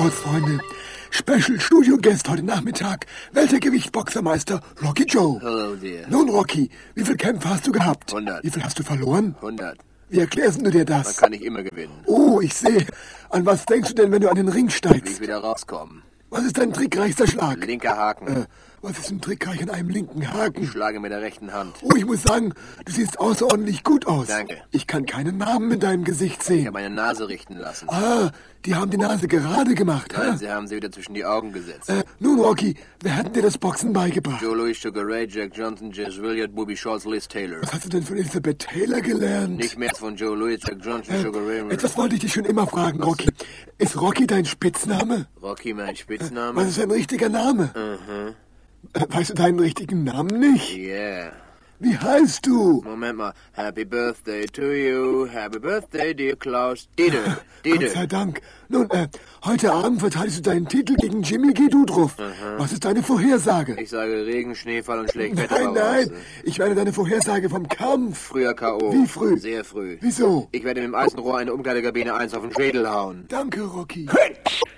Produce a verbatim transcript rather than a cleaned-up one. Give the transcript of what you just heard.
Sportsfreunde. Special Studio Guest heute Nachmittag, Weltergewicht-Boxermeister Rocky Joe. Hello, dear. Nun, Rocky, wie viele Kämpfe hast du gehabt? hundert. Wie viel hast du verloren? hundert. Wie erklärst du dir Man das? kann nicht immer gewinnen. Oh, ich sehe. An was denkst du denn, wenn du an den Ring Wie ich steigst? wieder rauskomme. Was ist dein trickreichster Schlag? Linker Haken. Äh, was ist ein trickreich an einem linken Haken? Schlage mit der rechten Hand. Oh, ich muss sagen, du siehst außerordentlich gut aus. Danke. Ich kann keinen Namen in deinem Gesicht Ich sehen. habe meine Nase richten lassen. Ah, die haben die Nase gerade gemacht, Nein, ha? sie haben sie wieder zwischen die Augen gesetzt. Äh, nun, Rocky, wer hat dir das Boxen beigebracht? Joe Louis, Sugar Ray, Jack Johnson, Jess Williard, Bobby Schultz, Liz Taylor. Was hast du denn von Elizabeth Taylor gelernt? Nicht mehr von Joe Louis, Jack Johnson, Äh, Sugar Ray. etwas wollte ich dich schon immer fragen, Rocky. Ist Rocky dein Spitzname? Rocky, mein Was Spitzname? ist dein richtiger Name? Mhm. Äh, weißt du deinen richtigen Namen nicht? Yeah. Wie heißt du? Moment mal. Happy Birthday to you. Happy Birthday, dear Klaus. Dieter. Gott sei Dieter. Dank. Nun, äh, heute Abend verteidigst du deinen Titel gegen Jimmy G. Dudruff. Was ist deine Vorhersage? Ich sage Regen, Schneefall und schlecht Wetter. Nein, nein. Ich meine deine Vorhersage vom Kampf. Früher K O. Wie früh? Sehr früh. Wieso? Ich werde mit dem Eisenrohr eine Umkleidekabine eins auf den Schädel hauen. Danke, Rocky. Quitsch!